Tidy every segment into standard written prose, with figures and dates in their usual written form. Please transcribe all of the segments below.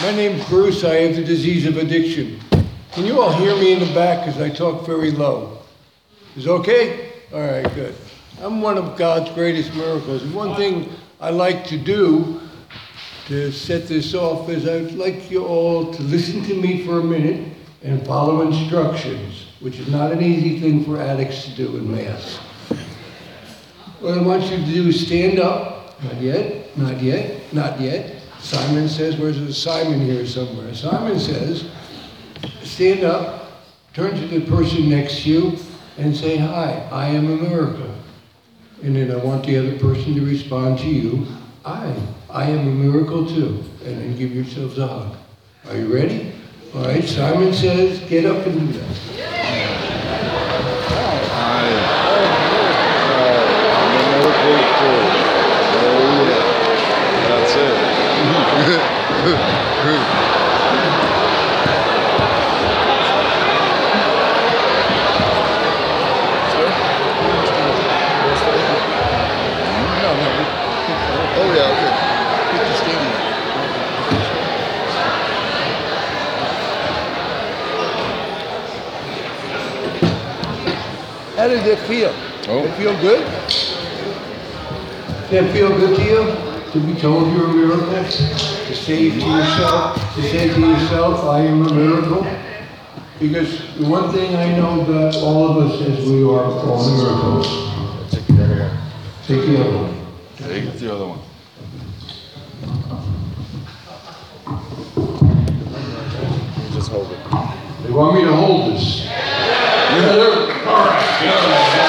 My name's Bruce. I have the disease of addiction. Can you all hear me in the back because I talk very low? Is it okay? All right, good. I'm one of God's greatest miracles. And one thing I like to do to set this off is I'd like you all to listen to me for a minute and follow instructions, which is not an easy thing for addicts to do in Mass. What I want you to do is stand up. Not yet, not yet, not yet. Simon says, where's the Simon here somewhere? Simon says, stand up, turn to the person next to you, and say, hi, I am a miracle. And then I want the other person to respond to you, I am a miracle too. And then give yourselves a hug. Are you ready? All right, Simon says, get up and do that. That's it. Oh yeah, okay. How did it feel? Oh. Did it feel good? Did it feel good to you? To be told you're a miracle? To say to yourself, I am a miracle? Because the one thing I know about all of us is we are all miracles. Take the other one. Take the other one. Take the other one. You just hold it. They want me to hold this. Yeah. All right. Good.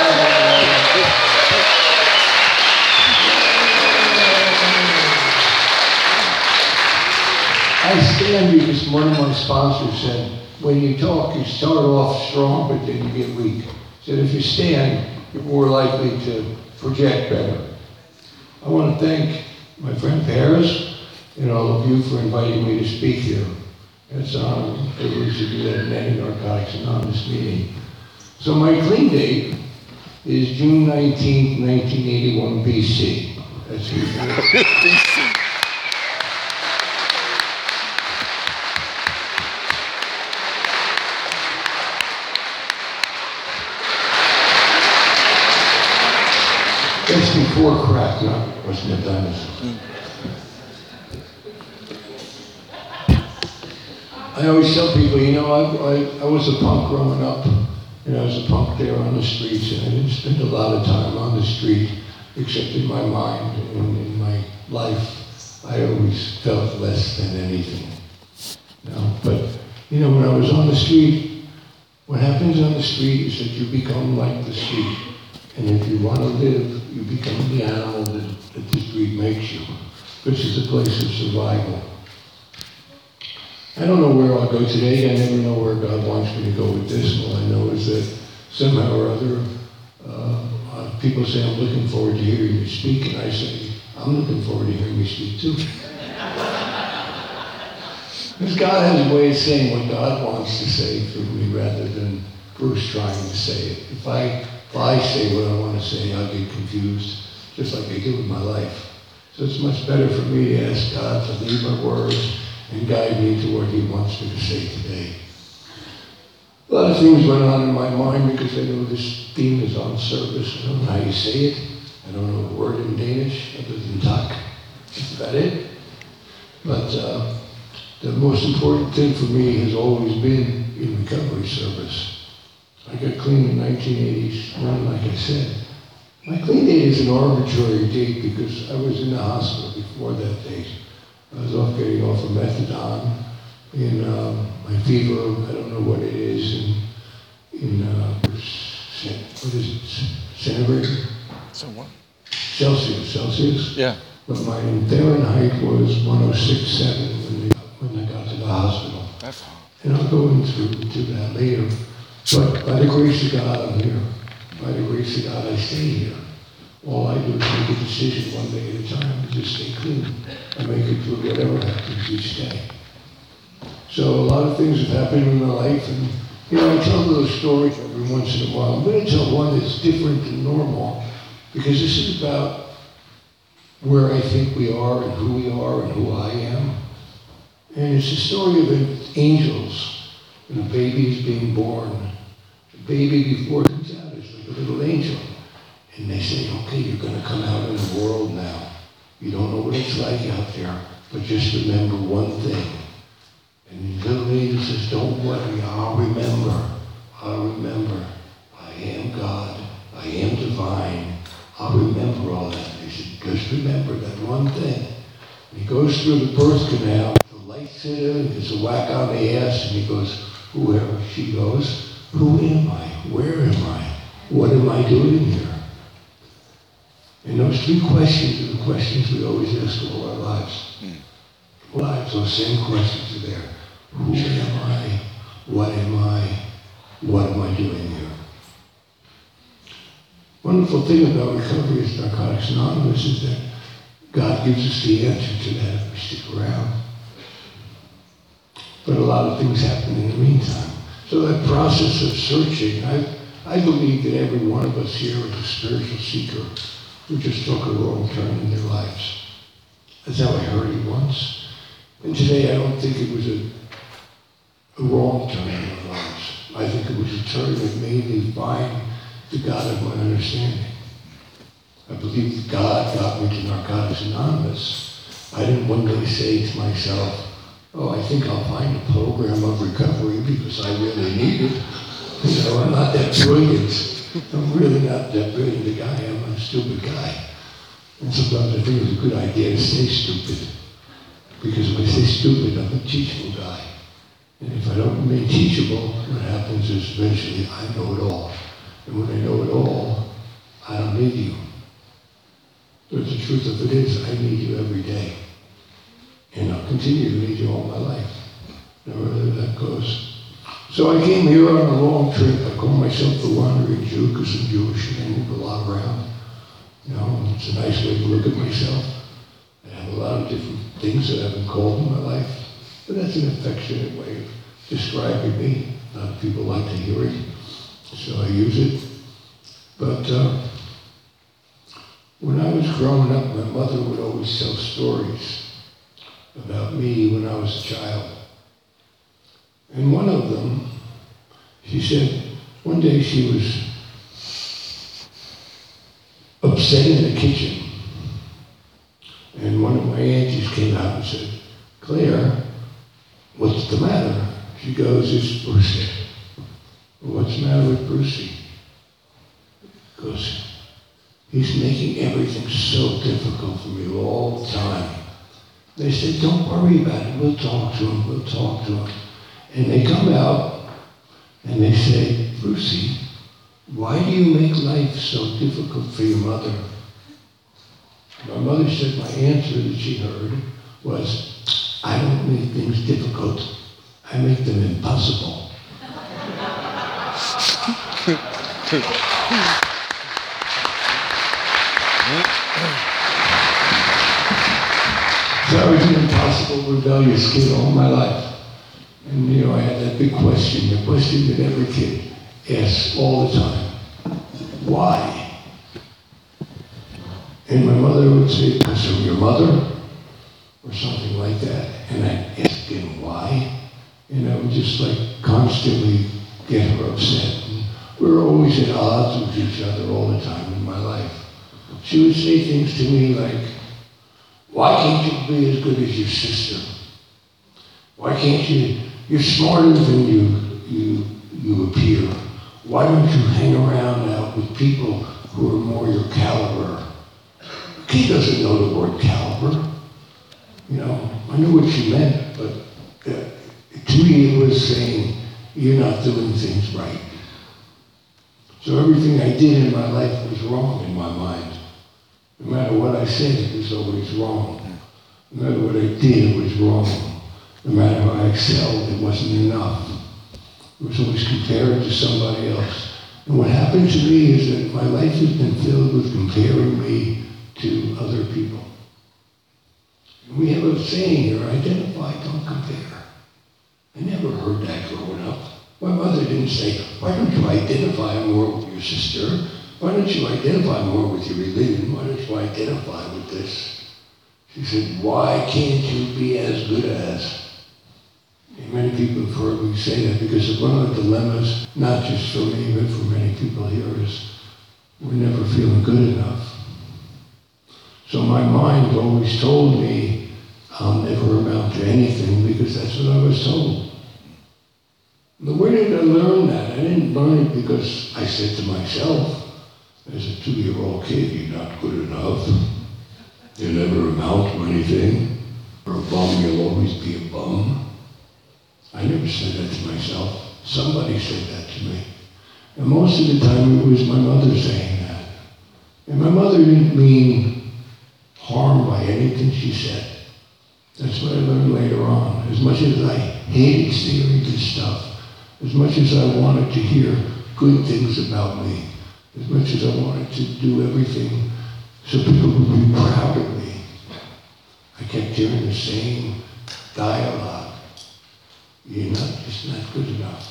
I stand because one of my sponsors said, when you talk, you start off strong, but then you get weak. He said, if you stand, you're more likely to project better. I want to thank my friend Paris and all of you for inviting me to speak here. It's an honor and privilege to do that in any Narcotics Anonymous meeting. So my clean date is June 19th, 1981 BC. That's BC. That's before crack, wasn't it, dinosaur? I always tell people, you know, I was a punk growing up, and I was a punk there on the streets, and I didn't spend a lot of time on the street, except in my mind and in my life. I always felt less than anything. But, you know, when I was on the street, what happens on the street is that you become like the street. And if you want to live, you become the animal that the street makes you, which is a place of survival. I don't know where I'll go today. I never know where God wants me to go with this. All I know is that somehow or other, people say, I'm looking forward to hearing you speak, and I say, I'm looking forward to hearing you speak too. Because God has a way of saying what God wants to say through me rather than Bruce trying to say it. If I say what I want to say, I'll get confused, just like I do in my life. So it's much better for me to ask God to lead my words and guide me to what He wants me to say today. A lot of things went on in my mind because I know this theme is on service. I don't know how you say it. I don't know the word in Danish other than tak. That's about it. But the most important thing for me has always been in recovery service. I got clean in 1981, like I said. My clean date is an arbitrary date because I was in the hospital before that date. I was getting off of methadone, and my fever, I don't know what it is, what is it, centigrade? So what? Celsius. Yeah. But my Fahrenheit was 106.7 when I got to the hospital. That's hot. And I'll go into that later. But by the grace of God, I'm here. By the grace of God, I stay here. All I do is make a decision one day at a time to just stay clean and make it through whatever happens each day. So a lot of things have happened in my life, and you know, I tell those stories every once in a while. I'm going to tell one that's different than normal, because this is about where I think we are and who I am. And it's a story of angels, and a baby is being born. The baby before it comes out is like a little angel. And they say, okay, you're going to come out in the world now. You don't know what it's like out there, but just remember one thing. And the little angel says, don't worry, I'll remember. I'll remember. I am God. I am divine. I'll remember all that. They said, just remember that one thing. And he goes through the birth canal. The lights hit him. There's a whack on the ass. And he goes, whoever she goes, who am I? Where am I? What am I doing here? And those three questions are the questions we always ask all our lives. Those same questions are there. Who am I? What am I? What am I doing here? Wonderful thing about recovery as Narcotics Anonymous is that God gives us the answer to that if we stick around. But a lot of things happen in the meantime. So that process of searching, I believe that every one of us here is a spiritual seeker who just took a wrong turn in their lives. That's how I heard it once. And today I don't think it was a wrong turn in our lives. I think it was a turn that made me find the God of my understanding. I believe that God got me to Narcotics Anonymous. I didn't one day say to myself, oh, I think I'll find a program of recovery because I really need it. You know, I'm not that brilliant. I'm really not that brilliant a guy. I'm a stupid guy. And sometimes I think it's a good idea to stay stupid. Because if I stay stupid, I'm a teachable guy. And if I don't remain teachable, what happens is eventually I know it all. And when I know it all, I don't need you. But the truth of it is, I need you every day. And I'll continue to need you all my life. Wherever that goes. So I came here on a long trip. I call myself the Wandering Jew because I'm Jewish and I move a lot around. You know, it's a nice way to look at myself. I have a lot of different things that I've been called in my life. But that's an affectionate way of describing me. A lot of people like to hear it, so I use it. But when I was growing up, my mother would always tell stories about me when I was a child. And one of them, she said, one day she was upset in the kitchen. And one of my aunties came out and said, Claire, what's the matter? She goes, it's Brucey. What's the matter with Brucey? He goes, he's making everything so difficult for me all the time. They said, don't worry about it. We'll talk to him. We'll talk to him. And they come out and they say, Brucey, why do you make life so difficult for your mother? My mother said my answer that she heard was, I don't make things difficult. I make them impossible. So I was an impossible, rebellious kid all my life. And you know, I had that big question, the question that every kid asks all the time. Why? And my mother would say, because of your mother, or something like that. And I'd ask him why. And I would just like constantly get her upset. And we were always at odds with each other all the time in my life. She would say things to me like, why can't you be as good as your sister? Why can't you, you're smarter than you appear. Why don't you hang around out with people who are more your caliber? He doesn't know the word caliber. You know, I knew what she meant, but to me it was saying, you're not doing things right. So everything I did in my life was wrong in my mind. No matter what I said, it was always wrong. No matter what I did, it was wrong. No matter how I excelled, it wasn't enough. It was always compared to somebody else. And what happened to me is that my life has been filled with comparing me to other people. And we have a saying here, identify, don't compare. I never heard that growing up. My mother didn't say, why don't you identify more with your sister? Why don't you identify more with your religion? Why don't you identify with this? She said, why can't you be as good as? And many people have heard me say that because one of the dilemmas, not just for me, but for many people here, is we're never feeling good enough. So my mind always told me I'll never amount to anything because that's what I was told. But where did I learn that? I didn't learn it because I said to myself, as a 2-year-old kid, you're not good enough. You'll never amount to anything. You're a bum, you'll always be a bum. I never said that to myself. Somebody said that to me. And most of the time it was my mother saying that. And my mother didn't mean harm by anything she said. That's what I learned later on. As much as I hated hearing this stuff, as much as I wanted to hear good things about me, as much as I wanted to do everything so people would be proud of me, I kept hearing the same dialogue. You're just not good enough.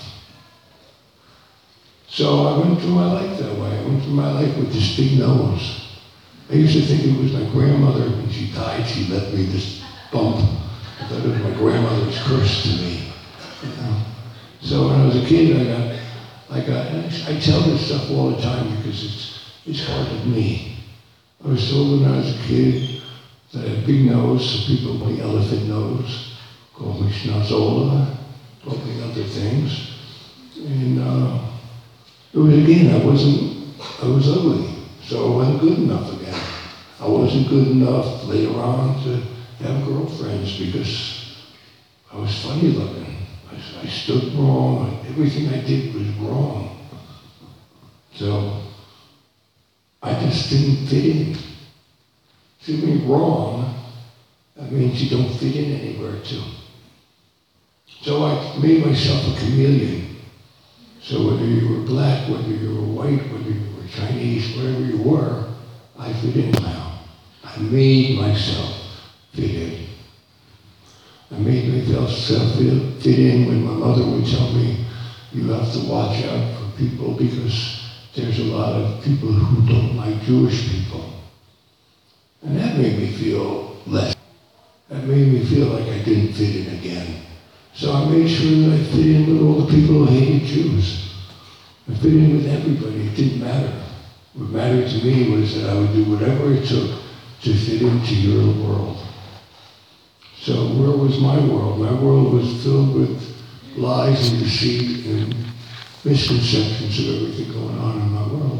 So I went through my life that way. I went through my life with this big nose. I used to think it was my grandmother. When she died, she left me this bump. I thought it was my grandmother's curse to me. You know? So when I was a kid, I tell this stuff all the time because it's hard to me. I was told when I was a kid that I had a big nose, so people called me elephant nose, called me schnauzola, called me other things. And it was, again, I was ugly, so I wasn't good enough again. I wasn't good enough later on to have girlfriends because I was funny looking. I stood wrong, everything I did was wrong. So I just didn't fit in. See, when you're wrong, that means you don't fit in anywhere too. So I made myself a chameleon. So whether you were black, whether you were white, whether you were Chinese, whatever you were, I fit in now. I made myself fit in. I made myself fit in when my mother would tell me, you have to watch out for people because there's a lot of people who don't like Jewish people. And that made me feel less. That made me feel like I didn't fit in again. So I made sure that I fit in with all the people who hated Jews. I fit in with everybody. It didn't matter. What mattered to me was that I would do whatever it took to fit into your world. So where was my world? My world was filled with lies and deceit and misconceptions of everything going on in my world.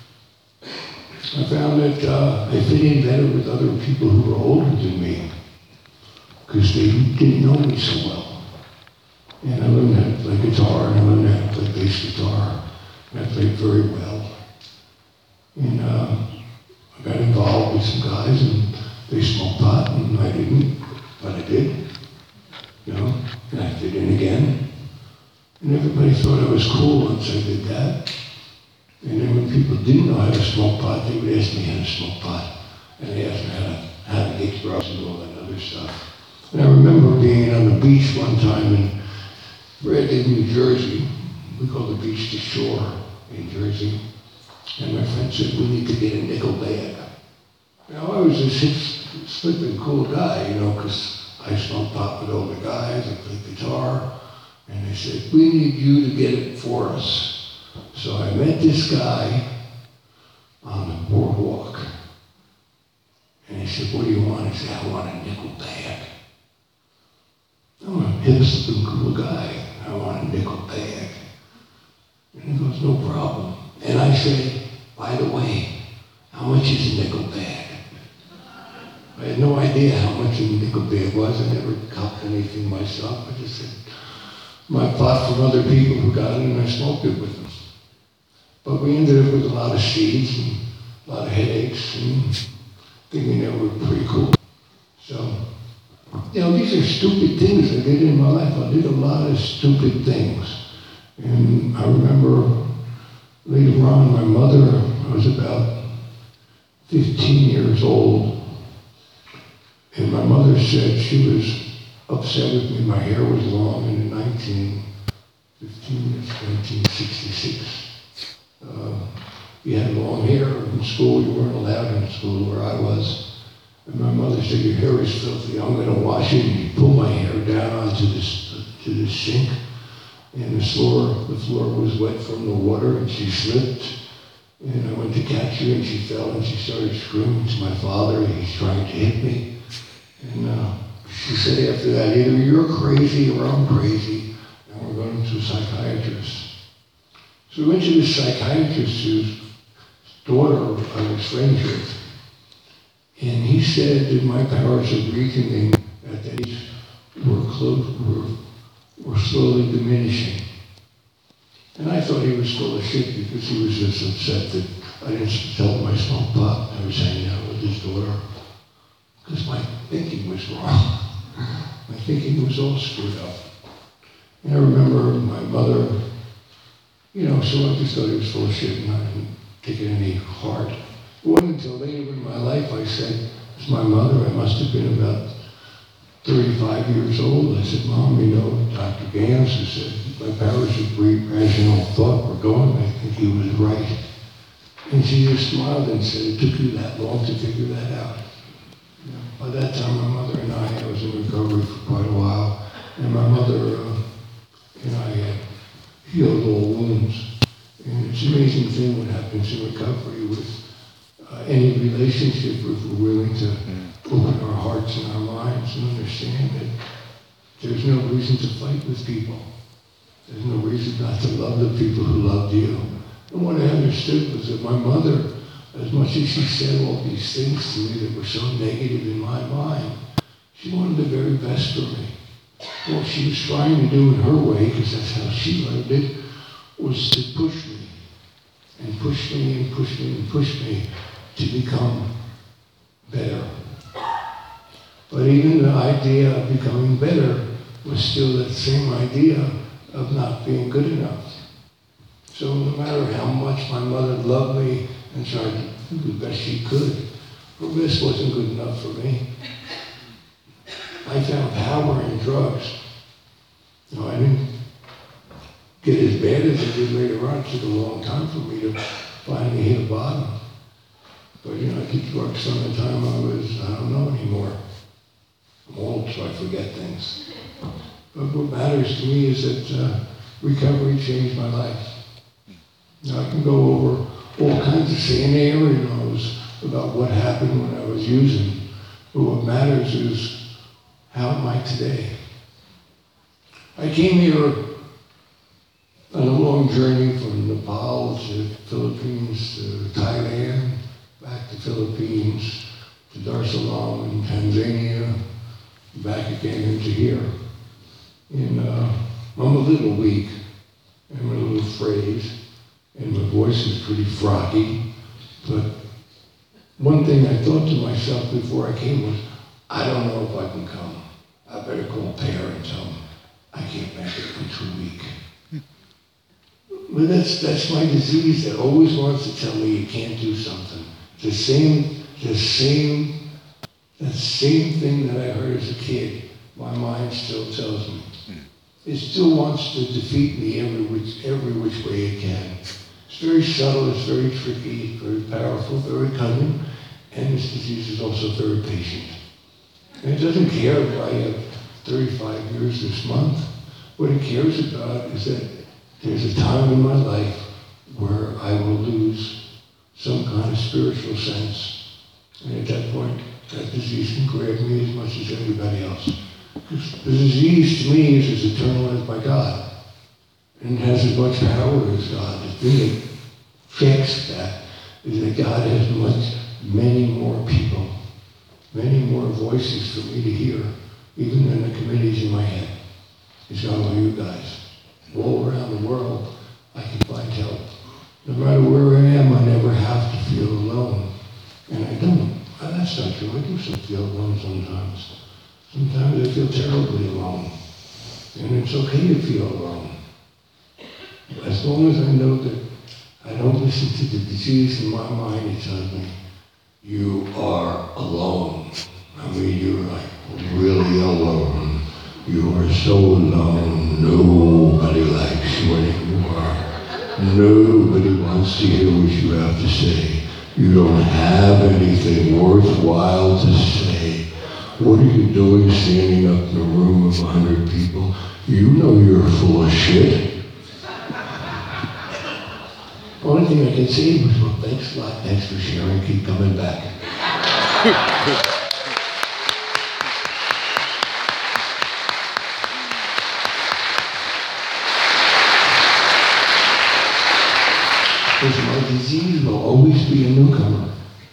I found that I fit in better with other people who were older than me because they didn't know me so well. And I learned how to play guitar, and I learned how to play bass guitar, and I played very well. And I got involved with some guys, and they smoked pot, and I didn't, but I did, you know, and I fit in again. And everybody thought I was cool once I did that. And then when people didn't know how to smoke pot, they would ask me how to smoke pot. And they asked me how to get drugs and all that other stuff. And I remember being on the beach one time in Redding, New Jersey. We call the beach the shore in Jersey. And my friend said, we need to get a nickel bag. Now, I was this hip, slipping, cool guy, you know, because I smoked pot with all the guys, I played guitar. And they said, we need you to get it for us. So I met this guy on the boardwalk. And he said, what do you want? I said, I want a nickel bag. I'm a hip-slipping, cool guy. I want a nickel bag. And he goes, no problem. And I said, by the way, how much is a nickel bag? I had no idea how much a nickel bag was. I never copped anything myself. I just said, I bought from other people who got it and I smoked it with them. But we ended up with a lot of seeds and a lot of headaches and thinking that we were pretty cool. So, you know, these are stupid things I did in my life. I did a lot of stupid things. And I remember later on, my mother, I was about 15 years old, and my mother said she was upset with me. My hair was long in 1966. You had long hair in school. You weren't allowed in school where I was. And my mother said, your hair is filthy. I'm going to wash it. And she pulled my hair down onto this to the sink, and the floor was wet from the water, and she slipped. And I went to catch her, and she fell, and she started screaming to my father. He's trying to hit me. And she said after that, either you're crazy or I'm crazy, and we're going to a psychiatrist. So we went to the psychiatrist whose daughter I was friends with. And he said that my powers of reasoning at that age were slowly diminishing. And I thought he was full of shit because he was just upset that I didn't tell him I smoked pot. I was hanging out with his daughter. Because my thinking was wrong. My thinking was all screwed up. And I remember my mother, so I just thought he was full of shit and I didn't take it any hard. It wasn't until later in my life I said, it's my mother, I must have been about 35 years old. I said, Mom, Dr. Gans has said my powers of rational thought were gone. I think he was right. And she just smiled and said, it took you that long to figure that out. By that time, my mother and I was in recovery for quite a while, and my mother and I had healed all wounds. And it's an amazing thing what happens in recovery with any relationship if we're willing to open our hearts and our minds and understand that there's no reason to fight with people. There's no reason not to love the people who loved you. And what I understood was that my mother, as much as she said all these things to me that were so negative in my mind, she wanted the very best for me. What she was trying to do in her way, because that's how she learned it, was to push me, and push me, and push me, and push me to become better. But even the idea of becoming better was still that same idea of not being good enough. So no matter how much my mother loved me and tried to do the best she could, her best wasn't good enough for me. I found power in drugs. I didn't get as bad as I did later on. It took a long time for me to finally hit a bottom. But I took drugs from the time I don't know anymore. I'm old, so I forget things. But what matters to me is that recovery changed my life. I can go over all kinds of scenarios about what happened when I was using. But what matters is, how am I today? I came here on a long journey from Nepal to Philippines to Thailand, back to Philippines, to Dar es Salaam in Tanzania, back again into here. And I'm a little weak, I'm a little afraid, and my voice is pretty froggy. But one thing I thought to myself before I came was, I don't know if I can come. I better call Per and tell him I can't make it, I'm too weak. But that's my disease that always wants to tell me you can't do something. The same thing that I heard as a kid, my mind still tells me. It still wants to defeat me every which way it can. It's very subtle, it's very tricky, very powerful, very cunning, and this disease is also very patient. And it doesn't care if I have 35 years this month. What it cares about is that there's a time in my life where I will lose some kind of spiritual sense. And at that point, that disease can grab me as much as anybody else. Because the disease to me is as eternal as my God. And it has as much power as God. The thing that checks that is that God has many more people, many more voices for me to hear, even in the committees in my head. He's got all you guys. All around the world, I can find help. No matter where I am, I never have to feel alone. And I don't. That's not true. I do still feel alone sometimes. Sometimes I feel terribly alone. And it's okay to feel alone. As long as I know that I don't listen to the disease in my mind, it tells me, you are alone. I mean, you're like really alone. You are so alone. Nobody likes you anymore. Nobody wants to hear what you have to say. You don't have anything worthwhile to say. What are you doing standing up in a room of 100 people? You know you're full of shit. Only thing I can say was, well, thanks a lot, thanks for sharing, keep coming back. Because my disease will always be a newcomer.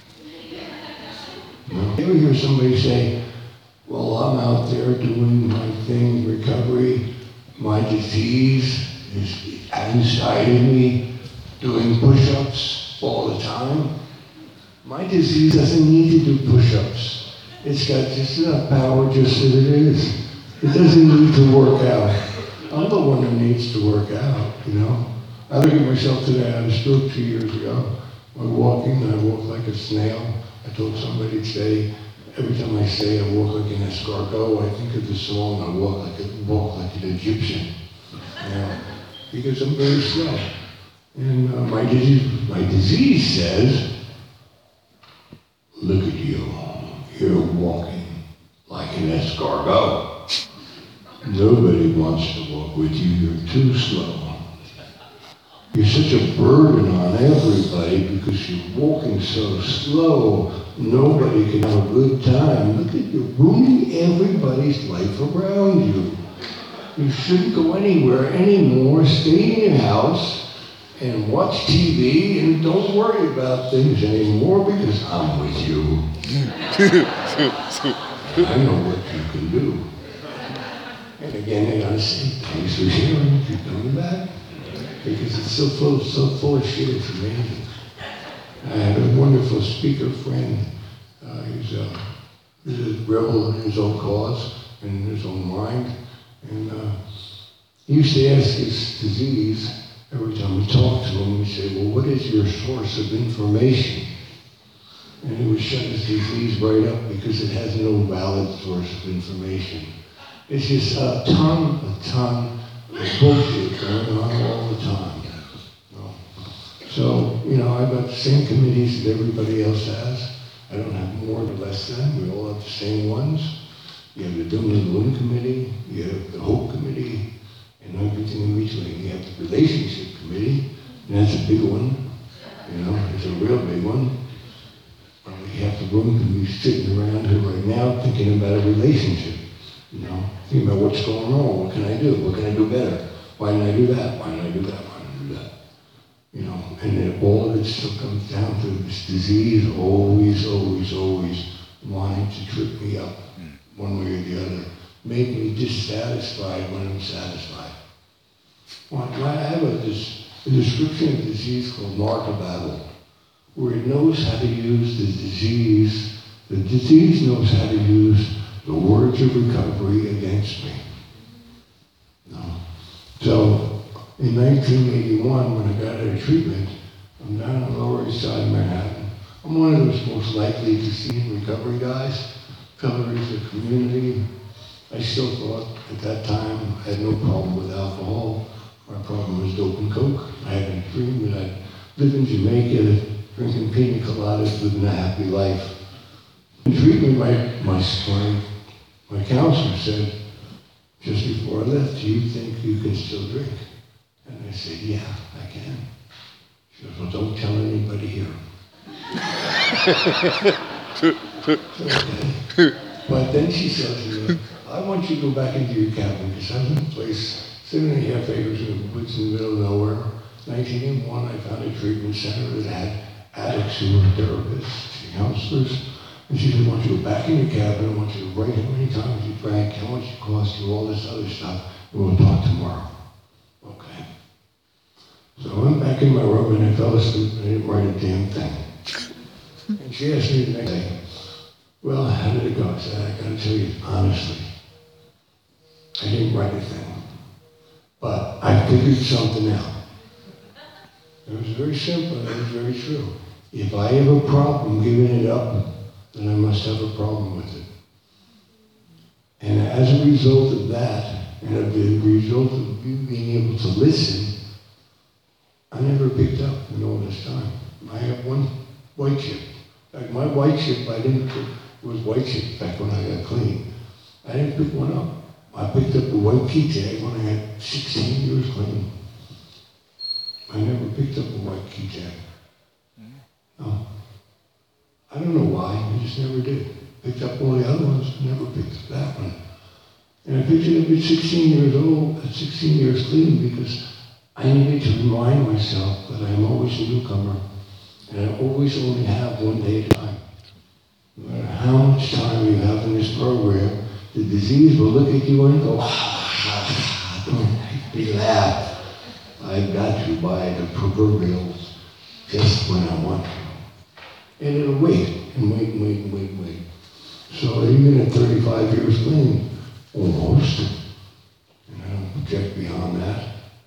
You ever hear somebody say, well, I'm out there doing my thing, recovery, my disease is inside of me, doing push-ups all the time. My disease doesn't need to do push-ups. It's got just enough power just as it is. It doesn't need to work out. I'm the one who needs to work out, you know? I look at myself today. I had a stroke 2 years ago. I'm walking, and I walk like a snail. I told somebody today, every time I say I walk like an escargot, I think of the song, I walk like an Egyptian. You know, because I'm very slow. And my disease says, look at you, you're walking like an escargot. Nobody wants to walk with you, you're too slow. You're such a burden on everybody because you're walking so slow. Nobody can have a good time. Look at you, ruining everybody's life around you. You shouldn't go anywhere anymore. Stay in your house and watch TV and don't worry about things anymore because I'm with you. I know what you can do. And again, I gotta say, thanks for sharing. Keep coming back. Because it's so full of shit, it's amazing. I had a wonderful speaker friend. He's a rebel in his own cause and in his own mind. And he used to ask his disease, every time we talked to him, he'd say, well, what is your source of information? And he would shut his disease right up because it has no valid source of information. It's just a ton of bullshit going on all the time. So, you know, I've got the same committees that everybody else has. I don't have more or less than. We all have the same ones. You have the Doom and Gloom Committee, you have the Hope Committee, and everything in between. You have the Relationship Committee, and that's a big one. You know, it's a real big one. Probably half the room can be sitting around here right now thinking about a relationship. You know, think about what's going on, what can I do? What can I do better? Why didn't I do that? Why didn't I do that? Why didn't I do that? You know, and then all of it still comes down to this disease always wanting to trip me up one way or the other. Make me dissatisfied when I'm satisfied. Well, I have a description of disease called narcobabble, where it knows how to use the disease knows how to use the words of recovery against me. No. So, in 1981, when I got out of treatment, I'm down on the Lower East Side of Manhattan. I'm one of those most likely to see in recovery guys. Recovery is a community. I still thought at that time I had no problem with alcohol. My problem was dope and coke. I had a dream that I'd live in Jamaica, drinking pina coladas, living a happy life. In treatment, my counselor said, just before I left, do you think you can still drink? And I said, yeah, I can. She goes, well, don't tell anybody here. Okay. But then she said to me, I want you to go back into your cabin, because I was in a place, 7.5 acres in the woods in the middle of nowhere. 1981, I found a treatment center that had addicts who were therapists, counselors. And she said, I want you to go back in your cabin, I want you to write how many times you drank, how much it cost you, all this other stuff, and we'll talk tomorrow. Okay. So I went back in my room and I fell asleep and I didn't write a damn thing. And she asked me the next day, well, how did it go? I said, I gotta tell you honestly, I didn't write a thing, but I figured something out. It was very simple and it was very true. If I have a problem giving it up, then I must have a problem with it. And as a result of that, and as a result of you being able to listen, I never picked up in all this time. I have one white chip. Like my white chip, I didn't It was white chicks back when I got clean. I didn't pick one up. I picked up a white key tag when I had 16 years clean. I never picked up a white key tag. No. I don't know why, I just never did. Picked up all the other ones, never picked up that one. And I picked it up at 16 years old, at 16 years clean, because I needed to remind myself that I'm always a newcomer, and I always only have one day at a time. No matter how much time you have in this program, the disease will look at you and go, don't make me laugh. I've got you by the proverbials just when I want to. And it'll wait, and wait, and wait, and wait, and wait. So even at 35 years clean, almost, and I don't project beyond that,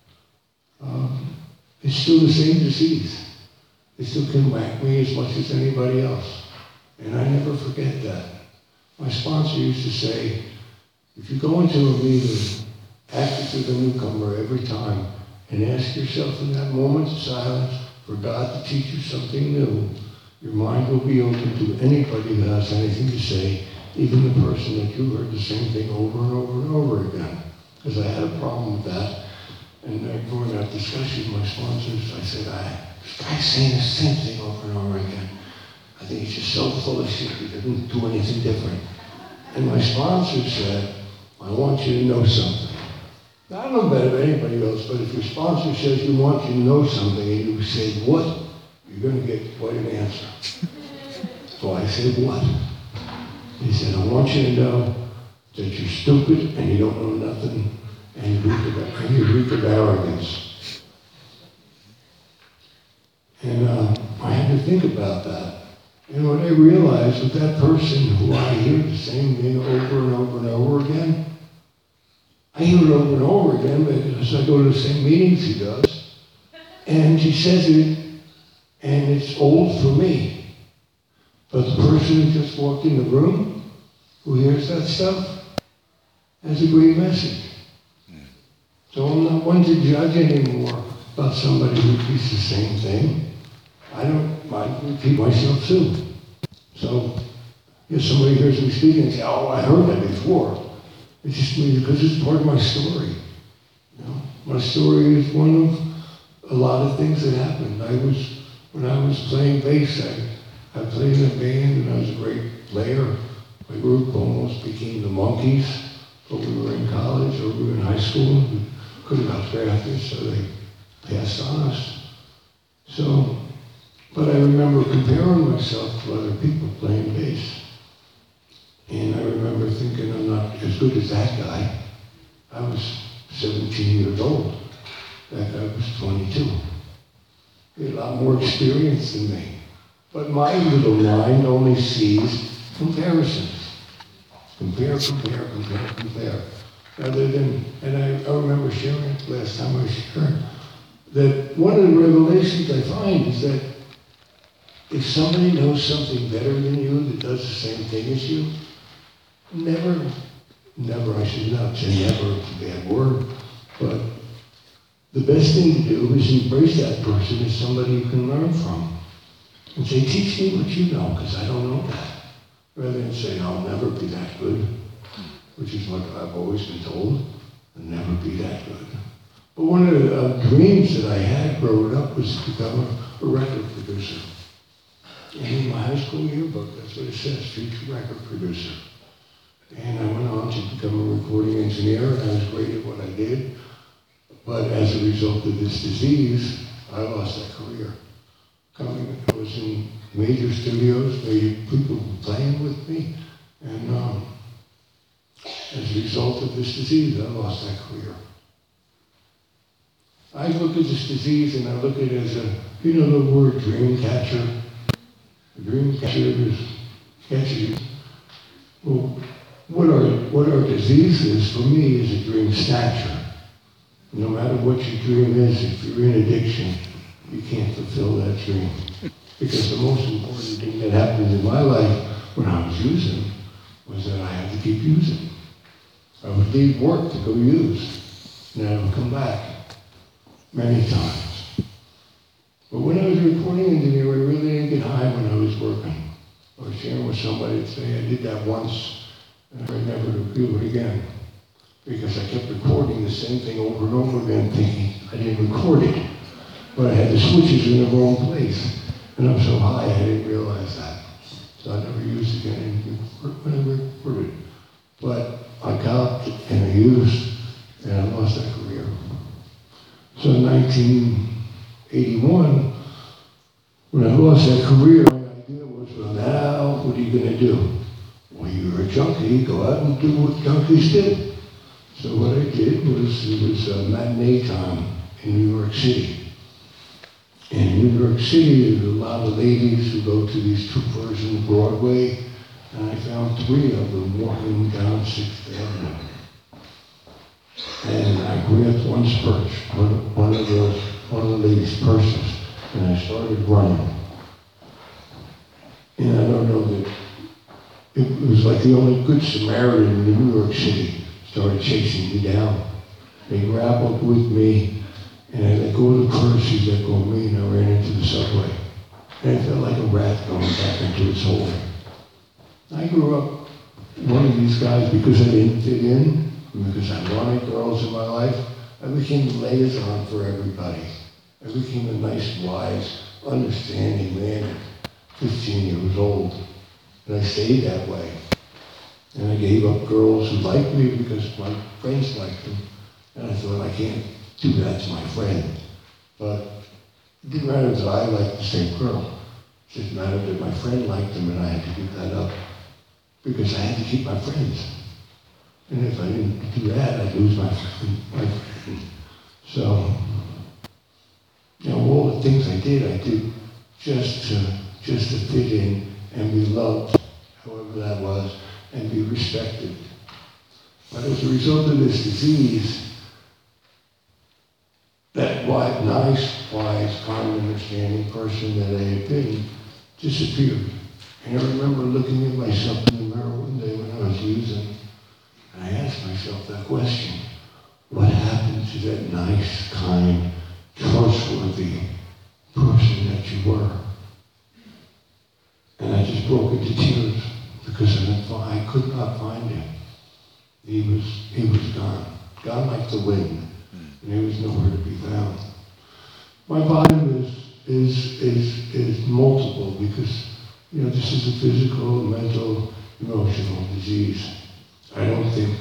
it's still the same disease. It still can whack me as much as anybody else. And I never forget that. My sponsor used to say, if you go into a meeting, act as if a newcomer every time, and ask yourself in that moment of silence for God to teach you something new, your mind will be open to anybody who has anything to say, even the person that you heard the same thing over and over and over again. Because I had a problem with that. And during that discussion with my sponsors, I said, this guy's saying the same thing over and over again. I think he's just so full of shit, he doesn't do anything different. And my sponsor said, I want you to know something. Now, I don't know better than anybody else, but if your sponsor says you want you to know something and you say, what? You're going to get quite an answer. So I said, what? He said, I want you to know that you're stupid and you don't know nothing and you reek of arrogance. And I had to think about that. And what I realized with that person who I hear the same thing over and over and over again, I hear it over and over again because I go to the same meetings he does. And he says it, and it's old for me. But the person who just walked in the room, who hears that stuff, has a great message. So I'm not one to judge anymore about somebody who repeats the same thing. I repeat myself too. So if somebody hears me speaking and say, oh, I heard that before, it's just because it's part of my story. You know? My story is one of a lot of things that happened. When I was playing bass, I played in a band and I was a great player. My group almost became the Monkees, but we were in college or we were in high school. We couldn't got drafted, so they passed on us. So, but I remember comparing myself to other people playing bass. And I remember thinking, I'm not as good as that guy. I was 17 years old. That guy was 22. He had a lot more experience than me. But my little mind only sees comparisons. Compare. Rather than, and I remember sharing it last time I shared, that one of the revelations I find is that if somebody knows something better than you that does the same thing as you, never, I should not say never, it's a bad word, but the best thing to do is embrace that person as somebody you can learn from. And say, teach me what you know, because I don't know that. Rather than say, I'll never be that good, which is what I've always been told, I'll never be that good. But one of the dreams that I had growing up was to become a record producer. And in my high school yearbook, that's what it says, future record producer. And I went on to become a recording engineer, and I was great at what I did. But as a result of this disease, I lost that career. I was in major studios, major people were playing with me, and as a result of this disease, I lost that career. I look at this disease and I look at it as the word dream catcher? A dream catcher catches you. Well, what our disease is, for me, is a dream snatcher. No matter what your dream is, if you're in addiction, you can't fulfill that dream. Because the most important thing that happened in my life when I was using was that I had to keep using. I would leave work to go use, and I would come back many times. But when I was a recording engineer, I really didn't get high when I was working. I was sharing with somebody today, I did that once, and I never do it again. Because I kept recording the same thing over and over again, thinking I didn't record it. But I had the switches in the wrong place. And I'm so high, I didn't realize that. So I never used it again when I recorded. But I got and I used, and I lost that career. So in 1981, when I lost that career, my idea was, well, now what are you going to do? Well, you're a junkie, go out and do what junkies do. So what I did was, it was matinee time in New York City. And in New York City, there's a lot of ladies who go to these troupers on Broadway, and I found 3 of them walking down 6th Avenue. And I grabbed one's purse, one of the ladies' purses, and I started running. And I don't know that, it was like the only good Samaritan in New York City started chasing me down. They grappled with me, and I let go of the purse, he let go of me, and I ran into the subway. And I felt like a rat going back into its hole. I grew up one of these guys because I didn't fit in, because I wanted girls in my life. I became a liaison for everybody. I became a nice, wise, understanding man at 15 years old. And I stayed that way. And I gave up girls who liked me because my friends liked them. And I thought, I can't do that to my friend. But it didn't matter that I liked the same girl. It just mattered that my friend liked them and I had to give that up. Because I had to keep my friends. And if I didn't do that, I'd lose my friend. So, all the things I did just to fit in and be loved, however that was, and be respected. But as a result of this disease, that nice, wise, kind, understanding person that I had been disappeared. And I remember looking at myself in the mirror one day when I was using, and I asked myself that question: what happened to that nice, kind, trustworthy person that you were? And I just broke into tears because I could not find him. He was gone like the wind, and he was nowhere to be found. My body is multiple because this is a physical, mental, emotional disease. I don't think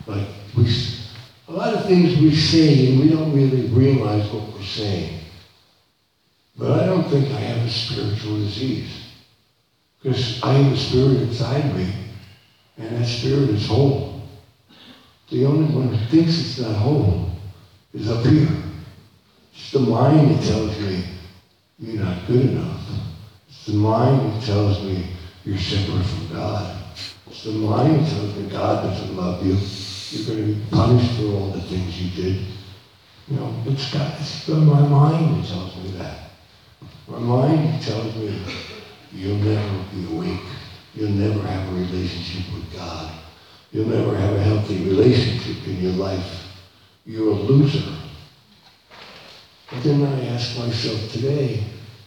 a lot of things we say and we don't really realize what we're saying. But I don't think I have a spiritual disease. Because I have a spirit inside me, and that spirit is whole. The only one who thinks it's not whole is up here. It's the mind that tells me you're not good enough. It's the mind that tells me you're separate from God. It's the mind that tells me God doesn't love you. You're going to be punished for all the things you did. It's my mind that tells me that. My mind tells me you'll never be awake. You'll never have a relationship with God. You'll never have a healthy relationship in your life. You're a loser. But then I ask myself today,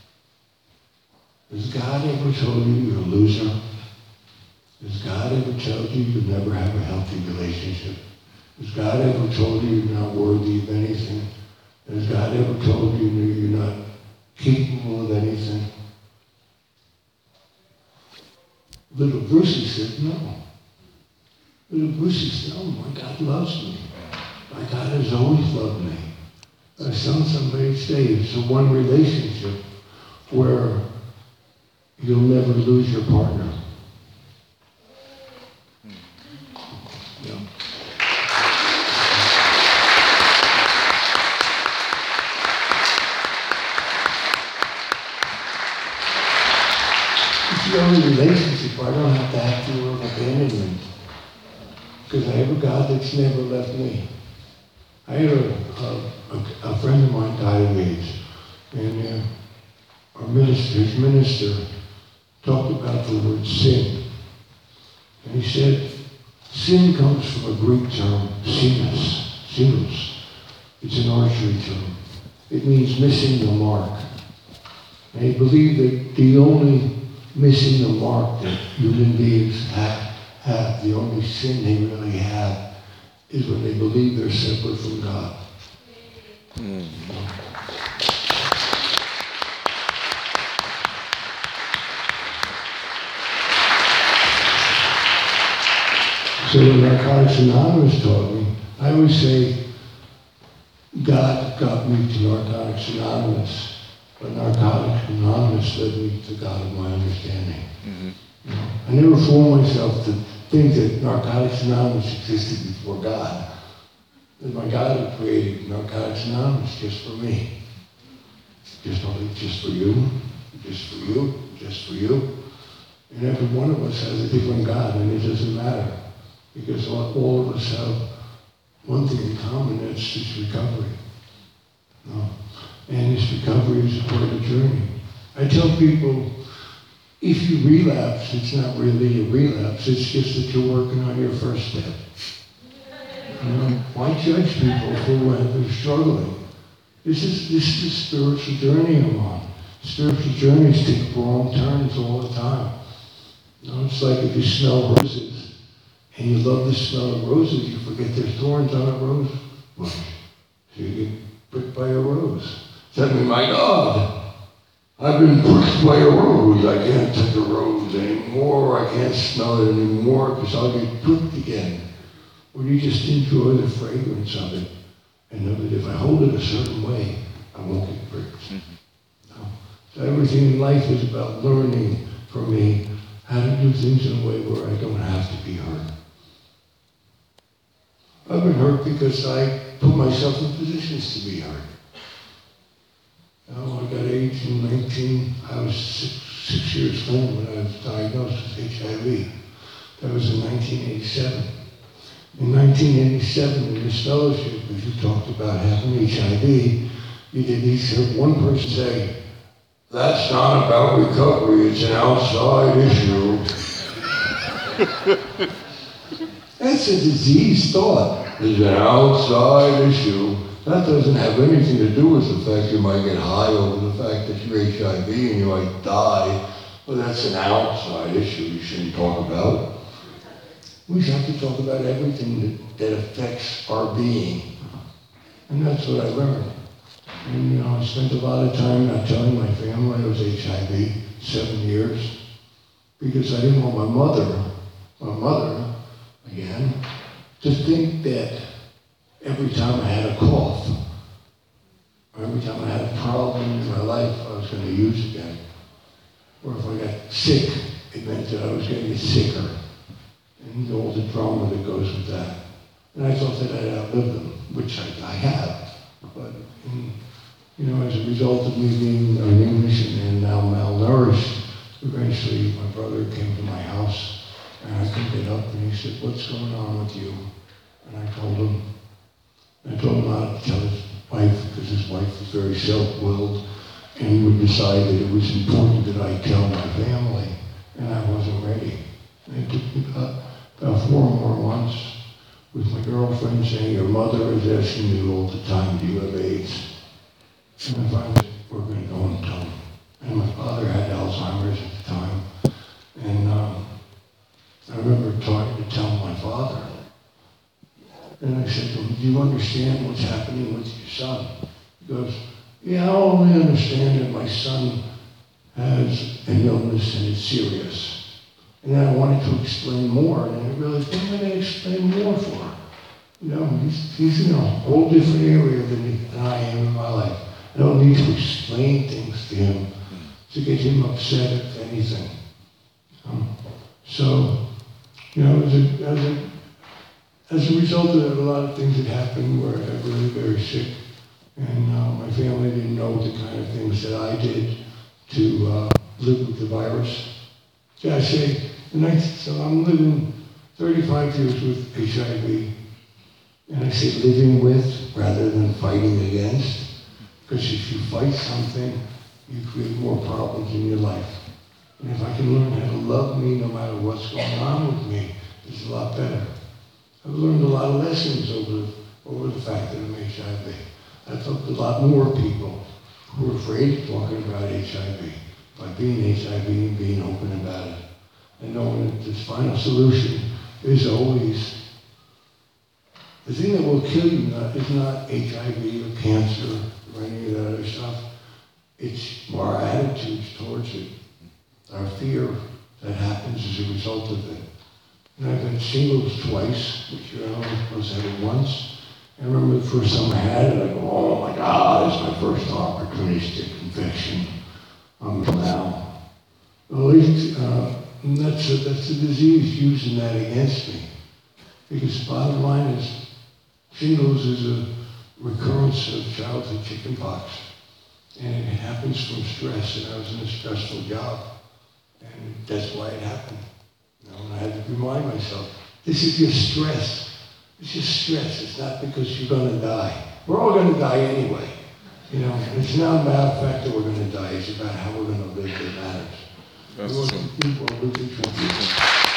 has God ever told you you're a loser? Has God ever told you you'll never have a healthy relationship? Has God ever told you you're not worthy of anything? Has God ever told you that you're not capable of anything? Little Brucey said no. Little Brucey said, oh, my God loves me. My God has always loved me. I was telling somebody today, it's the one relationship where you'll never lose your partner. Yeah. It's the only relationship where I don't have to have fear of abandonment. Because I have a God that's never left me. I had a friend of mine died of AIDS, and his minister talked about the word sin. And he said, sin comes from a Greek term, sinus. It's an archery term. It means missing the mark. And he believed that the only missing the mark that human beings have. The only sin they really have is when they believe they're separate from God. So when Narcotics Anonymous taught me, I always say, God got me to Narcotics Anonymous, but Narcotics Anonymous led me to God of my understanding. You know, I never fooled myself to think that Narcotics Anonymous existed before God. That my God had created Narcotics Anonymous just for me. Just for you, just for you, just for you. And every one of us has a different God, and it doesn't matter. Because all of us have one thing in common, and it's this recovery. No? And this recovery is a part of the journey. I tell people, if you relapse, it's not really a relapse, it's just that you're working on your first step. You know? Why judge people for when they're struggling? This is the spiritual journey I'm on. Spiritual journeys take wrong turns all the time. You know, it's like if you smell roses, and you love the smell of roses, you forget there's thorns on a rose bush. So you get pricked by a rose. Suddenly, my God, I've been pricked by a rose. I can't touch a rose anymore. I can't smell it anymore because I'll get pricked again. Or you just enjoy the fragrance of it and know that if I hold it a certain way, I won't get pricked. So everything in life is about learning for me how to do things in a way where I don't have to be hurt. I've been hurt because I put myself in positions to be hurt. You know, I got AIDS in 19, I was six years old when I was diagnosed with HIV. That was in 1987. In 1987, in this fellowship, as you talked about having HIV, you did hear one person say, "That's not about recovery, it's an outside issue." That's a diseased thought. It's an outside issue. That doesn't have anything to do with the fact you might get high over the fact that you're HIV and you might die. Well, that's an outside issue you shouldn't talk about. We have to talk about everything that affects our being. And that's what I learned. And, you know, I spent a lot of time not telling my family I was HIV, 7 years, because I didn't want my mother, again, to think that every time I had a cough, or every time I had a problem in my life, I was going to use again. Or if I got sick, it meant that I was going to get sicker. And all the drama that goes with that. And I thought that I'd outlive them, which I have. But, you know, as a result of me being anemic and now malnourished, eventually my brother came to my house and I couldn't get up and he said, "What's going on with you?" And I told him not to tell his wife because his wife was very self-willed and would decide that it was important that I tell my family, and I wasn't ready. And it took me about 4 more months with my girlfriend saying, "Your mother is asking you all the time, do you have AIDS?" And I finally said, "We're going to go and tell him." And my father had Alzheimer's at the time. And I remember trying to tell my father. And I said to him, "Do you understand what's happening with your son?" He goes, "Yeah, I only understand that my son has an illness and it's serious." And then I wanted to explain more, and I realized, what am I going to explain more for? You know, he's in a whole different area than I am in my life. I don't need to explain things to him to get him upset, if anything. So, you know, as a result of a lot of things that happened where I got really very sick, and my family didn't know the kind of things that I did to live with the virus. So I say, so I'm living 35 years with HIV, and I say living with rather than fighting against, because if you fight something, you create more problems in your life. And if I can learn how to love me no matter what's going on with me, it's a lot better. I've learned a lot of lessons over the fact that I'm HIV. I've helped a lot more people who are afraid of talking about HIV by being HIV and being open about it. And knowing that this final solution is always, the thing that will kill you is not HIV or cancer or any of that other stuff. It's our attitudes towards it, our fear that happens as a result of it. And I've had shingles twice, which you're only supposed to have it once. I remember the first time I had it, I go, oh my God, it's my first opportunistic infection. Now. Well, at least, that's the disease using that against me. Because the bottom line is, shingles is a recurrence of childhood chickenpox. And it happens from stress, and I was in a stressful job. And that's why it happened. You know, and I had to remind myself, this is just stress. It's just stress. It's not because you're going to die. We're all going to die anyway. You know, it's not about the fact that we're going to die. It's about how we're going to live that matters. That's true. People are losing trust.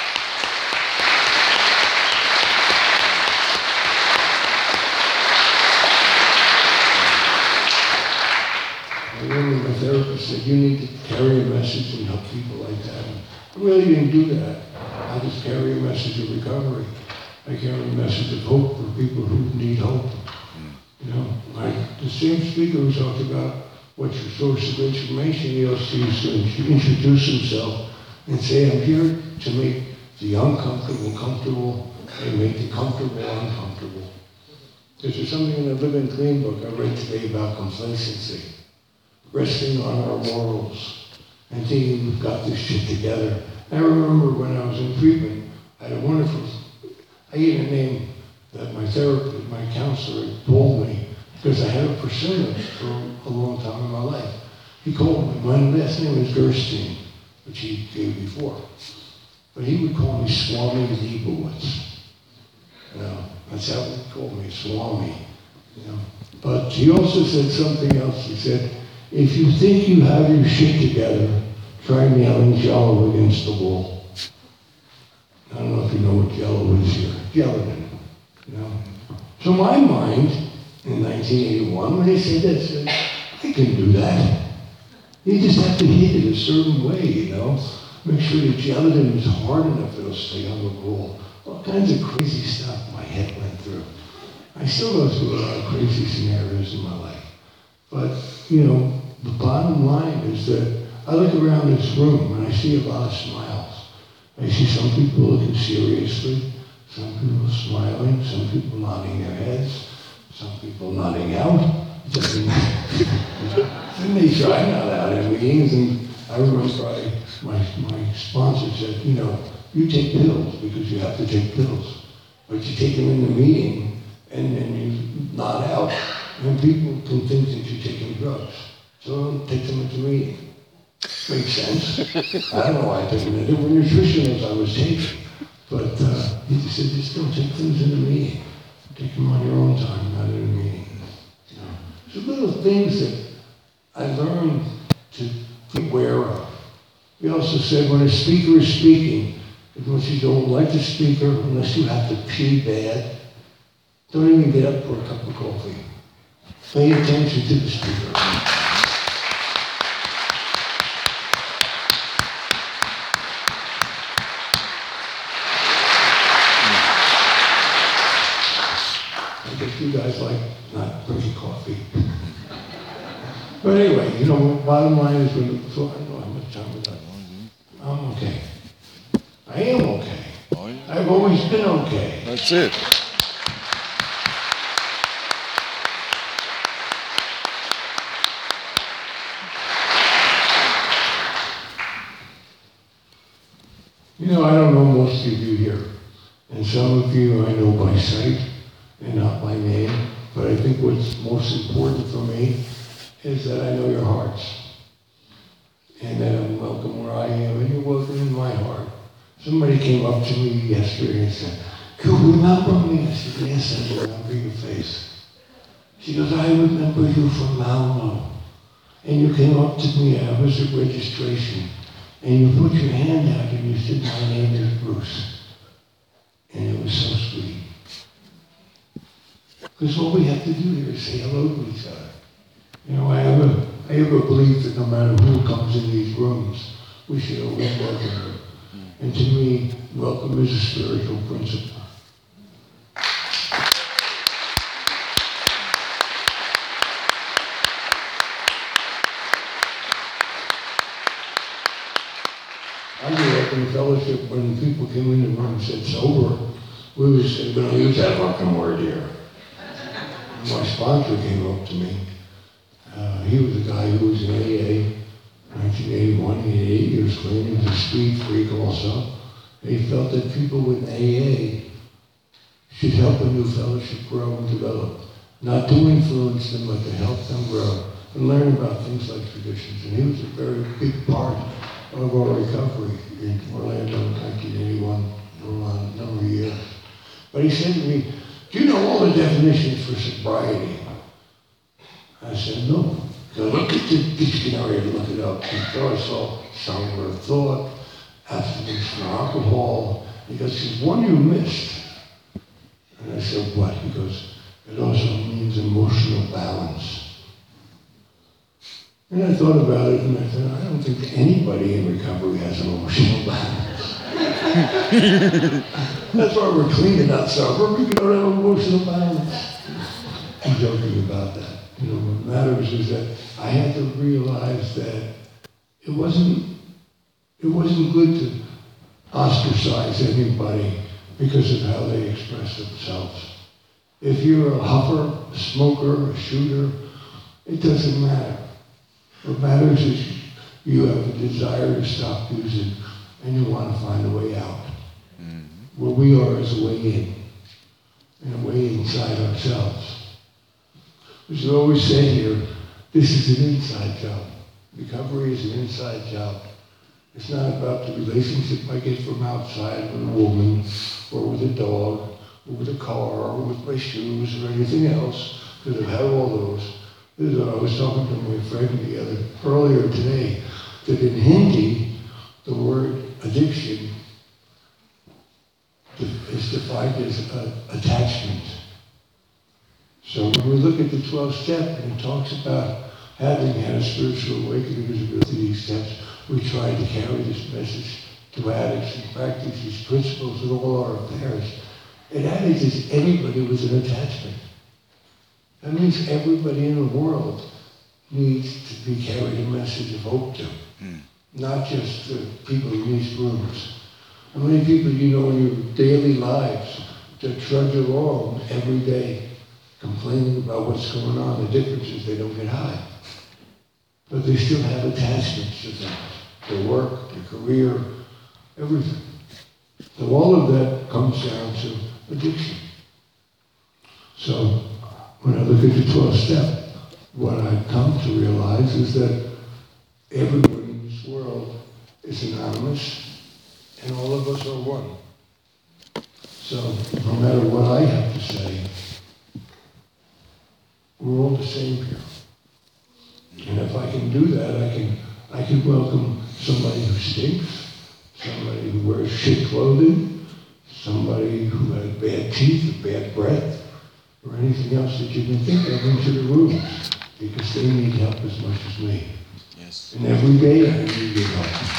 I remember my therapist said, you need to carry a message and help people like that. I really didn't do that. I just carry a message of recovery. I carry a message of hope for people who need hope. You know, like the same speaker who talked about what's your source of information, he also used to introduce himself and say, I'm here to make the uncomfortable comfortable and make the comfortable uncomfortable. There's something in the Live and Clean book I read today about complacency. Resting on our morals and thinking we've got this shit together. I remember when I was in treatment, I had a wonderful, I even named that my therapist, my counselor told me, because I had a persona for a long time in my life. He called me, my last name is Gerstein, which he gave before. But he would call me Swami Leibowitz. You know, that's how he called me, Swami. You know. But he also said something else. He said, if you think you have your shit together, try nailing Jello against the wall. I don't know if you know what Jello is here. Gelatin. You know? So my mind, in 1981, when they said that, said, I can do that. You just have to hit it a certain way, you know? Make sure the gelatin is hard enough it'll stay on the wall. All kinds of crazy stuff my head went through. I still go through a lot of crazy scenarios in my life. But, you know, the bottom line is that I look around this room and I see a lot of smiles. I see some people looking seriously, some people smiling, some people nodding their heads, some people nodding out. And they try not out in meetings, and I remember my sponsor said, you know, you take pills because you have to take pills, but you take them in the meeting and then you nod out, and people can think that you're taking drugs. So don't take them at the meeting. Makes sense. I don't know why I took them. There were nutritionals I was taking. But he just said, just don't take things in the meeting. Take them on your own time, not in a meeting. You know? So little things that I learned to be aware of. He also said when a speaker is speaking, unless you don't like the speaker, unless you have to pee bad, don't even get up for a cup of coffee. Pay attention to the speaker. I guess you guys like not drinking coffee. But anyway, you know, bottom line is, so I don't know how much time we got. I'm okay. I am okay. Oh, yeah. I've always been okay. That's it. You know, I don't know most of you here. And some of you I know by sight and not by name. But I think what's most important for me is that I know your hearts. And that I'm welcome where I am, and you're welcome in my heart. Somebody came up to me yesterday and said, you remember me? I said, yes, I remember your face. She goes, I remember you from Malmo. And you came up to me, I was at registration, and you put your hand out and you said, my name is Bruce. And it was so sweet. Because all we have to do here is say hello to each other. You know, I have a I have a belief that no matter who comes in these rooms, we should always welcome them. And to me, welcome is a spiritual principle. I grew up in fellowship when people came in the room and said sober, we would say, we don't use that fucking word here. And my sponsor came up to me. He was a guy who was in AA, 1981, he had 8 years clean, he was a speed freak also. He felt that people with AA should help a new fellowship grow and develop. Not to influence them, but to help them grow and learn about things like traditions. And he was a very big part of our recovery in Orlando in 1981 for a number of years. But he said to me, do you know all the definitions for sobriety? I said, no. So look at the dictionary and look it up. And so I saw sober thought, abstinence from alcohol. He goes, there's one you missed. And I said, what? He goes, it also means emotional balance. And I thought about it and I said, I don't think anybody in recovery has an emotional balance. That's why we're clean and not sober, we don't have emotional balance. I'm joking about that. You know, what matters is that I had to realize that it wasn't good to ostracize anybody because of how they express themselves. If you're a huffer, a smoker, a shooter, it doesn't matter. What matters is you have a desire to stop using and you want to find a way out. Where we are is a way in, and a way inside ourselves. As I always say here, this is an inside job. Recovery is an inside job. It's not about the relationship I get from outside with a woman, or with a dog, or with a car, or with my shoes, or anything else, because I've had all those. I was talking to my friend earlier today, that in Hindi, the word addiction is defined as attachment. So when we look at the 12th step, and it talks about having had a spiritual awakening as we go through these steps, we try to carry this message to addicts and practice these principles in all our affairs. An addict is anybody with an attachment. That means everybody in the world needs to be carried a message of hope to, not just the people in these rooms. How many people you know in your daily lives that trudge along every day complaining about what's going on? The difference is they don't get high. But they still have attachments to things, their work, their career, everything. So all of that comes down to addiction. So when I look at the 12th step, what I've come to realize is that everyone in this world is anonymous, and all of us are one. So no matter what I have to say, we're all the same here. And if I can do that, I can welcome somebody who stinks, somebody who wears shit clothing, somebody who has bad teeth or bad breath, or anything else that you can think of into the room, because they need help as much as me. Yes. And every day I need your help.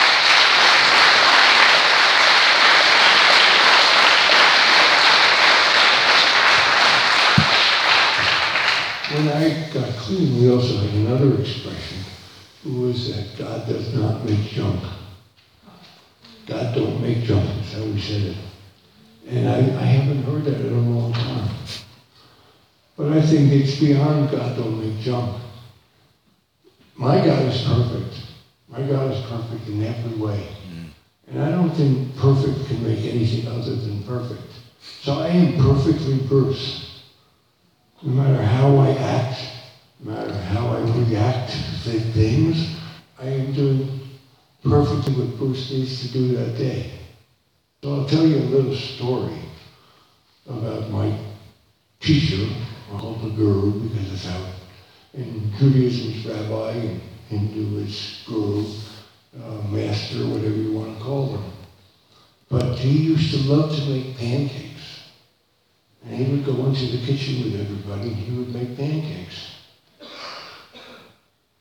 When I got clean, we also had another expression, was that God does not make junk. God don't make junk, that's how we said it. And I haven't heard that in a long time. But I think it's beyond God don't make junk. My God is perfect. My God is perfect in every way. And I don't think perfect can make anything other than perfect. So I am perfectly Bruce. No matter how I act, no matter how I react to things, I am doing perfectly what Bruce needs to do that day. So I'll tell you a little story about my teacher, Uncle the Guru, because it's how in Judaism it's rabbi, in Hindu it's guru, master, whatever you want to call them. But he used to love to make pancakes. And he would go into the kitchen with everybody and he would make pancakes.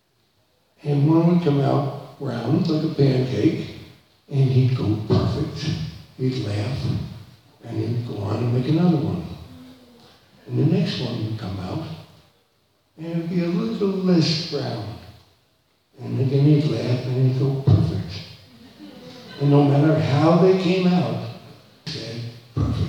And one would come out round like a pancake, and he'd go perfect. He'd laugh, and he'd go on and make another one. And the next one would come out, and it'd be a little less brown. And again he'd laugh, and he'd go perfect. And no matter how they came out, he said, perfect.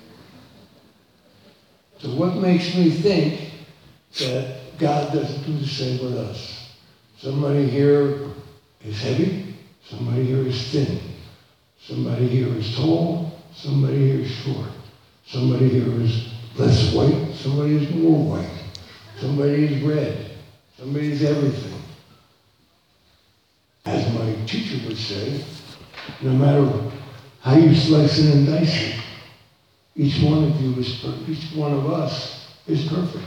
So what makes me think that God doesn't do the same with us? Somebody here is heavy, somebody here is thin, somebody here is tall, somebody here is short, somebody here is less white, somebody is more white, somebody is red, somebody is everything. As my teacher would say, no matter how you slice it and dice it, each one of you is perfect. Each one of us is perfect.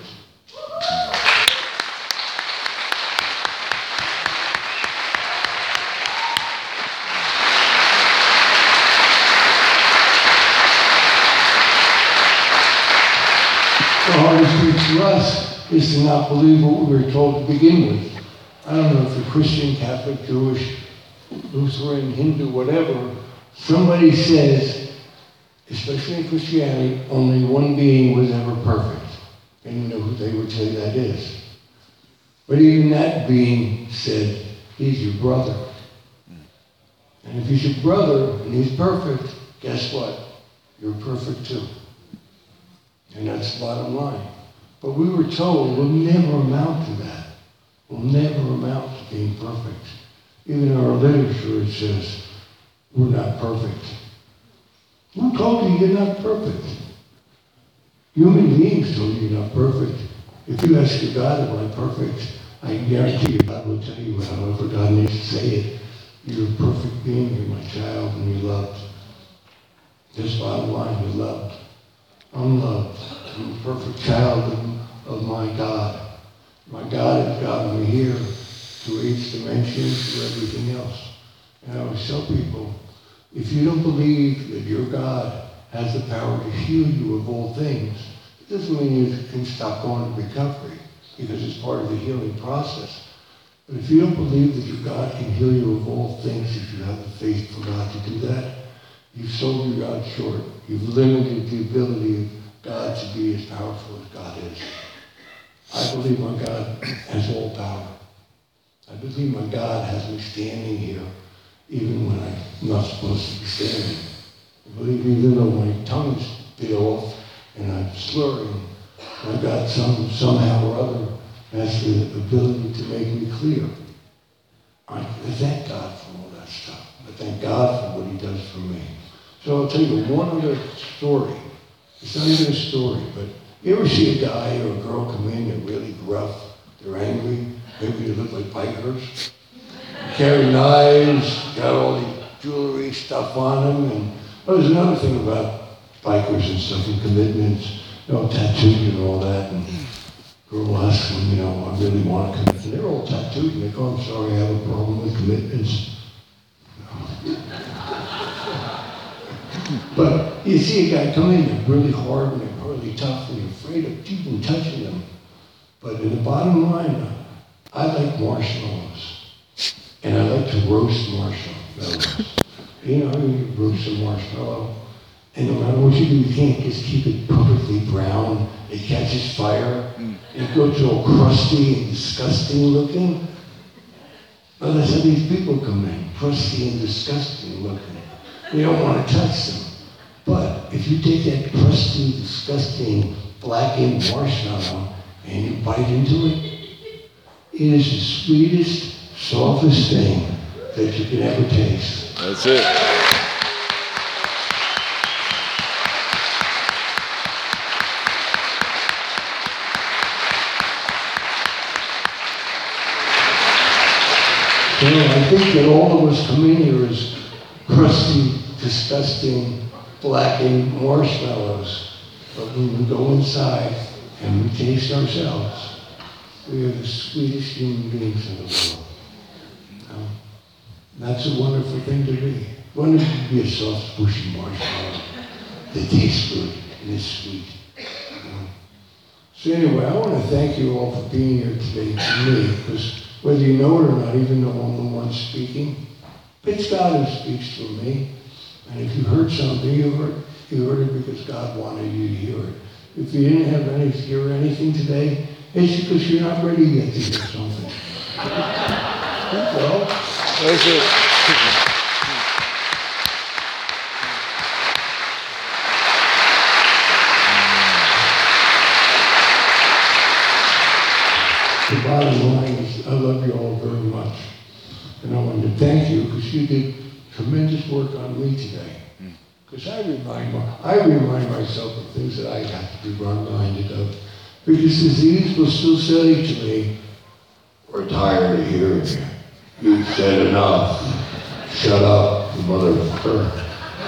The hardest thing for us is to not believe what we were told to begin with. I don't know if you're Christian, Catholic, Jewish, Lutheran, Hindu, whatever. Somebody says, especially in Christianity, only one being was ever perfect. And you know who they would say that is. But even that being said, he's your brother. And if he's your brother and he's perfect, guess what? You're perfect too. And that's the bottom line. But we were told we'll never amount to that. We'll never amount to being perfect. Even in our literature it says, we're not perfect. Who told you you're not perfect? Human beings told you you're not perfect. If you ask your God, am I perfect? I can guarantee you God will tell you, however God needs to say it. You're a perfect being, you're my child, and you're loved. This bottom line, you're loved. I'm loved. I'm a perfect child of my God. My God has gotten me here to 8th dimension, to everything else. And I always tell people, if you don't believe that your God has the power to heal you of all things, it doesn't mean you can stop going to recovery, because it's part of the healing process. But if you don't believe that your God can heal you of all things, if you have the faith for God to do that, you've sold your God short. You've limited the ability of God to be as powerful as God is. I believe my God has all power. I believe my God has me standing here even when I'm not supposed to be standing. I believe even though my tongue's bit off and I'm slurring, my God somehow or other has the ability to make me clear. I thank God for all that stuff. I thank God for what he does for me. So I'll tell you one other story. It's not even a story, but you ever see a guy or a girl come in, they're really gruff, they're angry, maybe they look like bikers, carry knives, got all the jewelry stuff on them, and there's another thing about bikers and stuff and commitments, tattooed and all that, and girl asks them, I really want to commit, and they're all tattooed, and they go, I'm sorry, I have a problem with commitments. But you see a guy come in, they're really hard and they're really tough and you're afraid of even touching them. But in the bottom line, I like marshmallows. And I like to roast marshmallows. You roast a marshmallow, and no matter what you do, you can't just keep it perfectly brown. It catches fire. It goes all crusty and disgusting looking. Well, that's how these people come in, crusty and disgusting looking. You don't want to touch them. But if you take that crusty, disgusting, blackened marshmallow and you bite into it, it is the sweetest, softest thing that you can ever taste. That's it. I think that all of us come in here as crusty, disgusting, blackened marshmallows. But when we go inside and we taste ourselves, we are the sweetest human beings in the world. That's a wonderful thing to be. Wonderful to be a soft, bushy marshmallow that tastes good and is sweet. So anyway, I want to thank you all for being here today for me, because whether you know it or not, even though I'm the one speaking. It's God who speaks through me. And if you heard something, you heard it because God wanted you to hear it. If you didn't hear anything today, it's because you're not ready yet to hear something. Well, That's it. the bottom line is, I love you all very much. And I wanted to thank you because you did tremendous work on me today. Because I remind myself of things that I have to be reminded of. Because disease will still say to me, we're tired of hearing you. You've said enough. Shut up, you motherfucker.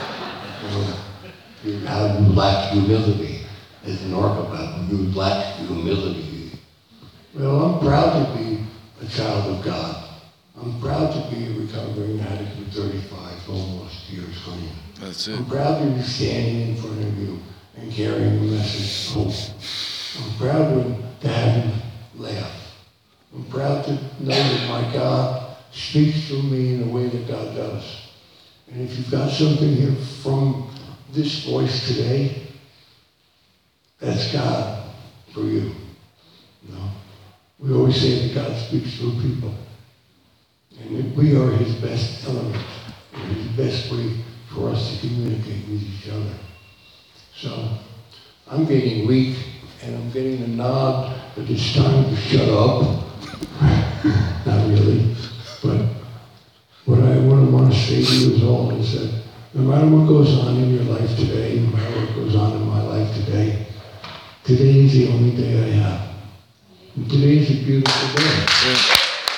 You lack humility. As an archibald, you lack humility. Well, I'm proud to be a child of God. I'm proud to be a recovering addict with 35 almost years clean. That's it. I'm proud to be standing in front of you and carrying the message of hope. I'm proud to have you laugh. I'm proud to know that my God speaks through me in the way that God does. And if you've got something here from this voice today, that's God for you. You know? We always say that God speaks through people. And that we are his best element, and his best way for us to communicate with each other. So, I'm getting weak, and I'm getting the nod that it's time to shut up. Not really, but what I want to say to you is all is that no matter what goes on in your life today, no matter what goes on in my life today is the only day I have. And today is a beautiful day. Yeah.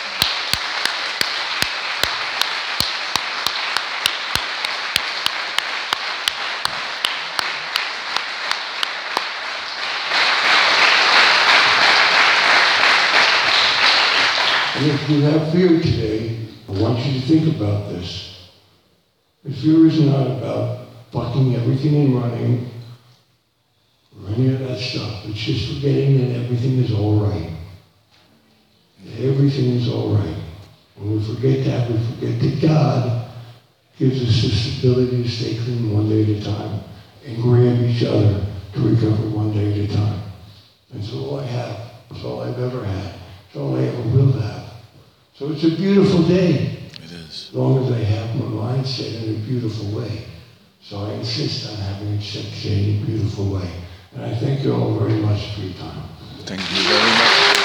And if you have fear today, I want you to think about this. The fear is not about bucking everything and running, or any of that stuff. It's just forgetting that everything is all right. Everything is all right. When we forget that, we forget that God gives us this ability to stay clean one day at a time and grab each other to recover one day at a time. That's all I have. That's all I've ever had. That's all I ever will have. So it's a beautiful day. It is. As long as I have my mind set in a beautiful way. So I insist on having it set in a beautiful way. And I thank you all very much for your time. Thank you very much.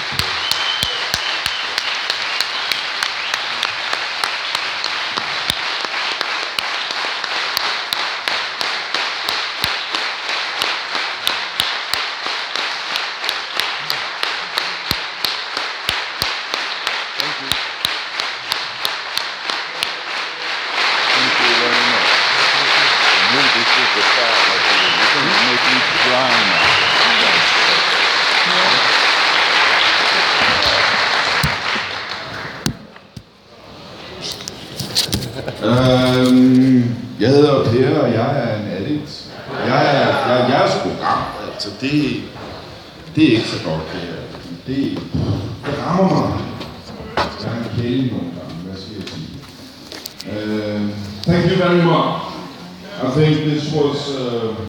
Jeg hedder Per, og jeg er en addict. Jeg er sgu ramt, altså det er ikke så godt det her. Det rammer mig. Jeg er en kælde nogle gange, hvad skal jeg sige? Thank you very much. I think this was